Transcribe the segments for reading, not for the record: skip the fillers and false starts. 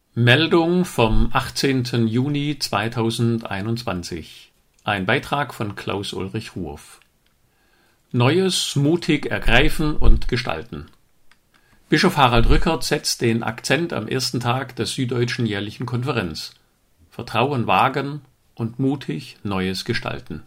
Meldung vom 18. Juni 2021. Ein Beitrag von Klaus-Ulrich Ruoff. Neues mutig ergreifen und gestalten. Bischof Harald Rückert setzt den Akzent am ersten Tag der Süddeutschen jährlichen Konferenz. Vertrauen wagen und mutig Neues gestalten.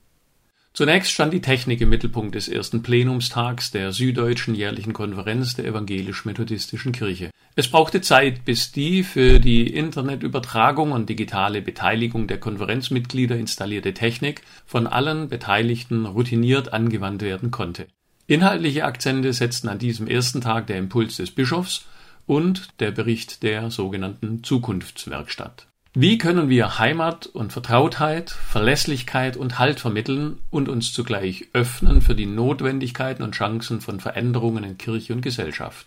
Zunächst stand die Technik im Mittelpunkt des ersten Plenumstags der Süddeutschen jährlichen Konferenz der Evangelisch-Methodistischen Kirche. Es brauchte Zeit, bis die für die Internetübertragung und digitale Beteiligung der Konferenzmitglieder installierte Technik von allen Beteiligten routiniert angewandt werden konnte. Inhaltliche Akzente setzten an diesem ersten Tag der Impuls des Bischofs und der Bericht der sogenannten Zukunftswerkstatt. Wie können wir Heimat und Vertrautheit, Verlässlichkeit und Halt vermitteln und uns zugleich öffnen für die Notwendigkeiten und Chancen von Veränderungen in Kirche und Gesellschaft?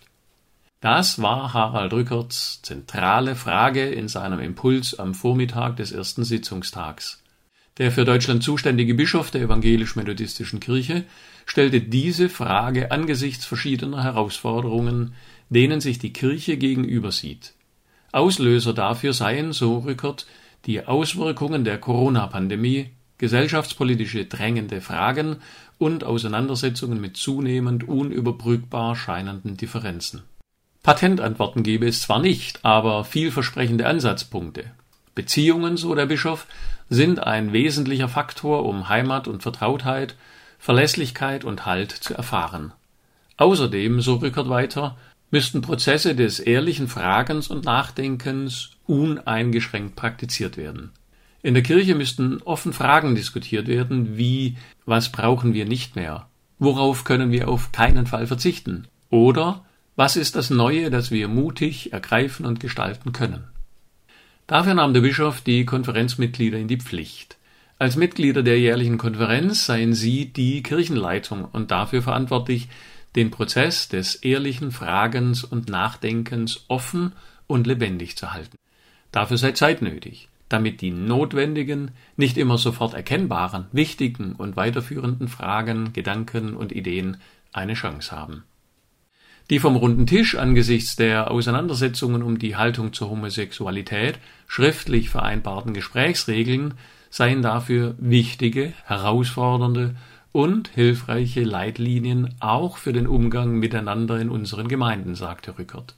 Das war Harald Rückerts zentrale Frage in seinem Impuls am Vormittag des ersten Sitzungstags. Der für Deutschland zuständige Bischof der Evangelisch-Methodistischen Kirche stellte diese Frage angesichts verschiedener Herausforderungen, denen sich die Kirche gegenüber sieht. Auslöser dafür seien, so Rückert, die Auswirkungen der Corona-Pandemie, gesellschaftspolitische drängende Fragen und Auseinandersetzungen mit zunehmend unüberbrückbar scheinenden Differenzen. Patentantworten gebe es zwar nicht, aber vielversprechende Ansatzpunkte. Beziehungen, so der Bischof, sind ein wesentlicher Faktor, um Heimat und Vertrautheit, Verlässlichkeit und Halt zu erfahren. Außerdem, so Rückert weiter, müssten Prozesse des ehrlichen Fragens und Nachdenkens uneingeschränkt praktiziert werden. In der Kirche müssten offen Fragen diskutiert werden, wie: Was brauchen wir nicht mehr? Worauf können wir auf keinen Fall verzichten? Oder was ist das Neue, das wir mutig ergreifen und gestalten können? Dafür nahm der Bischof die Konferenzmitglieder in die Pflicht. Als Mitglieder der jährlichen Konferenz seien sie die Kirchenleitung und dafür verantwortlich, den Prozess des ehrlichen Fragens und Nachdenkens offen und lebendig zu halten. Dafür sei Zeit nötig, damit die notwendigen, nicht immer sofort erkennbaren, wichtigen und weiterführenden Fragen, Gedanken und Ideen eine Chance haben. Die vom runden Tisch angesichts der Auseinandersetzungen um die Haltung zur Homosexualität schriftlich vereinbarten Gesprächsregeln seien dafür wichtige, herausfordernde und hilfreiche Leitlinien auch für den Umgang miteinander in unseren Gemeinden, sagte Rückert.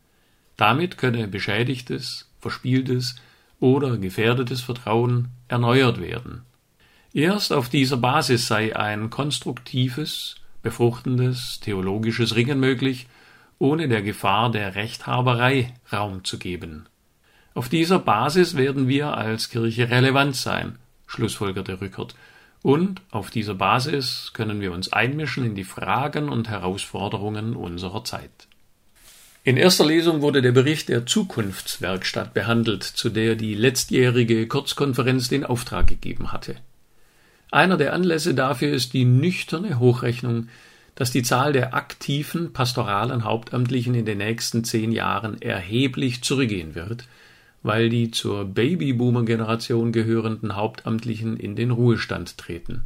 Damit könne beschädigtes, verspieltes oder gefährdetes Vertrauen erneuert werden. Erst auf dieser Basis sei ein konstruktives, befruchtendes, theologisches Ringen möglich, ohne der Gefahr der Rechthaberei Raum zu geben. Auf dieser Basis werden wir als Kirche relevant sein, schlussfolgerte Rückert, und auf dieser Basis können wir uns einmischen in die Fragen und Herausforderungen unserer Zeit. In erster Lesung wurde der Bericht der Zukunftswerkstatt behandelt, zu der die letztjährige Kurzkonferenz den Auftrag gegeben hatte. Einer der Anlässe dafür ist die nüchterne Hochrechnung, dass die Zahl der aktiven pastoralen Hauptamtlichen in den nächsten 10 Jahren erheblich zurückgehen wird, weil die zur Babyboomer-Generation gehörenden Hauptamtlichen in den Ruhestand treten.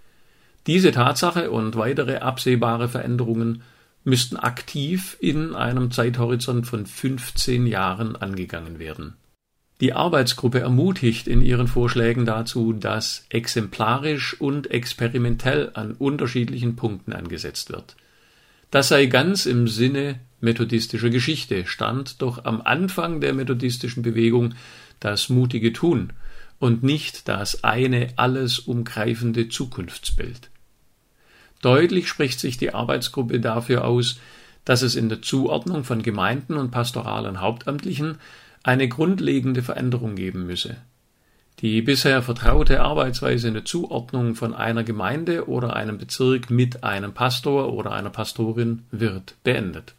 Diese Tatsache und weitere absehbare Veränderungen müssten aktiv in einem Zeithorizont von 15 Jahren angegangen werden. Die Arbeitsgruppe ermutigt in ihren Vorschlägen dazu, dass exemplarisch und experimentell an unterschiedlichen Punkten angesetzt wird. Das sei ganz im Sinne methodistischer Geschichte, stand doch am Anfang der methodistischen Bewegung das mutige Tun und nicht das eine alles umgreifende Zukunftsbild. Deutlich spricht sich die Arbeitsgruppe dafür aus, dass es in der Zuordnung von Gemeinden und pastoralen Hauptamtlichen eine grundlegende Veränderung geben müsse. Die bisher vertraute Arbeitsweise in der Zuordnung von einer Gemeinde oder einem Bezirk mit einem Pastor oder einer Pastorin wird beendet.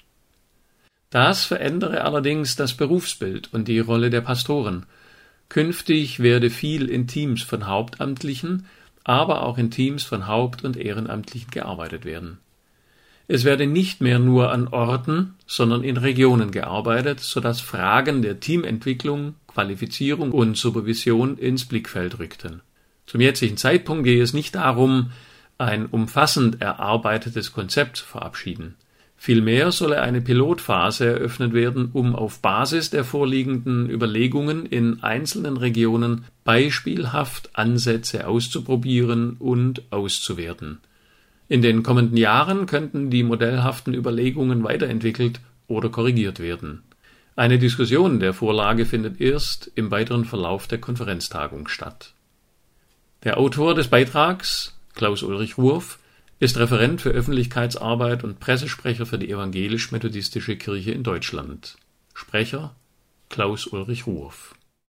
Das verändere allerdings das Berufsbild und die Rolle der Pastoren. Künftig werde viel in Teams von Hauptamtlichen, aber auch in Teams von Haupt- und Ehrenamtlichen gearbeitet werden. Es werde nicht mehr nur an Orten, sondern in Regionen gearbeitet, sodass Fragen der Teamentwicklung, Qualifizierung und Supervision ins Blickfeld rückten. Zum jetzigen Zeitpunkt gehe es nicht darum, ein umfassend erarbeitetes Konzept zu verabschieden. Vielmehr solle eine Pilotphase eröffnet werden, um auf Basis der vorliegenden Überlegungen in einzelnen Regionen beispielhaft Ansätze auszuprobieren und auszuwerten. In den kommenden Jahren könnten die modellhaften Überlegungen weiterentwickelt oder korrigiert werden. Eine Diskussion der Vorlage findet erst im weiteren Verlauf der Konferenztagung statt. Der Autor des Beitrags, Klaus-Ulrich Ruoff, ist Referent für Öffentlichkeitsarbeit und Pressesprecher für die Evangelisch-Methodistische Kirche in Deutschland. Sprecher Klaus-Ulrich Ruoff.